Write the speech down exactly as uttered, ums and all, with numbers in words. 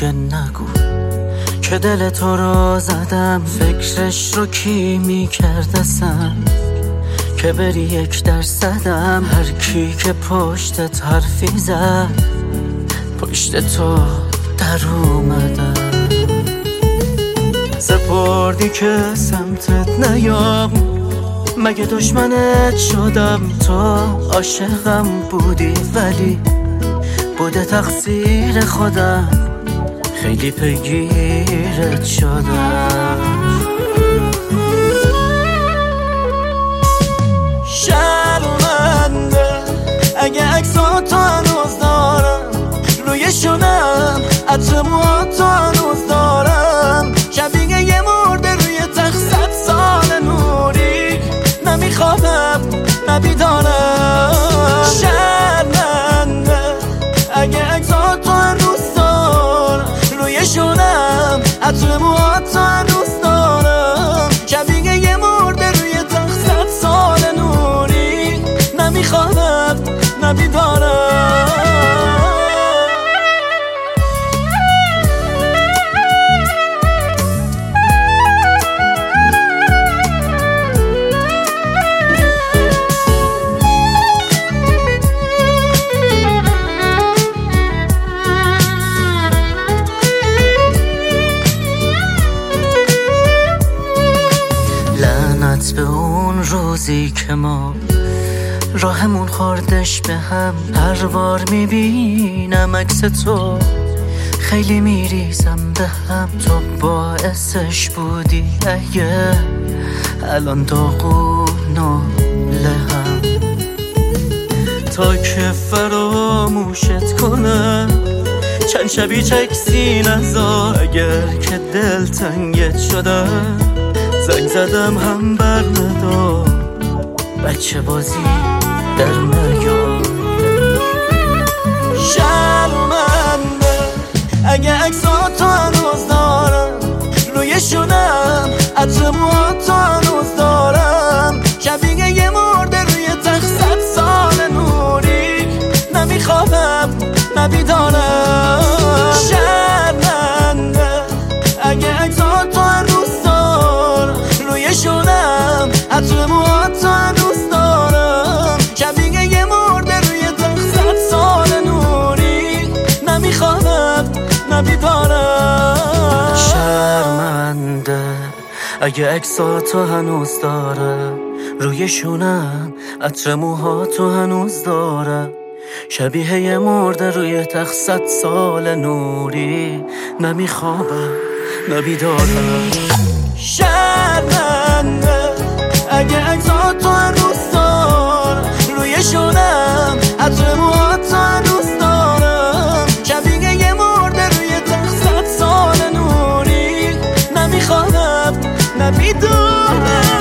دیگه نگو که دل تو رو زدم. فکرش رو کی میکردسم که بری یک درصدم. هر کی که پشتت حرفی زد پشت تو در اومدم. سپردی که سمتت نیام، مگه دشمنت شدم؟ تو عاشقم بودی ولی بوده تقصیر خودم، خیلی پیگیرت شدم. شرمنده اگه عکساتو هنوز دارم روی شونم، عطر موهاتو هنوز دارم، شبیه یه مرده روی تخت صد سال نوری. نمیخوابم نبیدارم. شرمنده اگه عکساتو هنوز دارم روی شونم، عطر موهاتو هنوز دارم، شبیه یه مرده روی تخت صد سال نوری. نمیخوابم نبیدارم. به اون روزی که ما راهمون خوردش به هم. هر بار میبینم عکس تو خیلی میریزم به هم. تو باعثش بودی اگه الان داغون و لهم. تا که فراموشت کنم چند شبی چکسی نذار. اگر که دل تنگت شدم زنگ زدم هم بر ندار. بچه بازی در نیار. شرمنده اگه عکساتو هنوز دارم روی شونم، عطر موهاتو هنوز دارم، شبیه یه مرده روی تخت صد سال نوری. نمیخوابم نبیدارم. شرمنده اگه عکساتو هنوز روی شونم، عطر موهاتو هنوز دارم، شبیه یه مرده روی تخت صد سال نوری. نمیخوابم نبیدارم. شرمنده اگه عکساتو هنوز دارم روی شونم، عطر موهاتو هنوز دارم، شبیه یه مرده روی تخت صد سال نوری. نمیخوابم نبیدارم. شرمنده اگه عکساتو هنوز دارم روی شونم، عطر موهاتو هنوز دارم، شبیه یه مرده روی تخت صد سال نوری. نمیخوابم نبیدارم.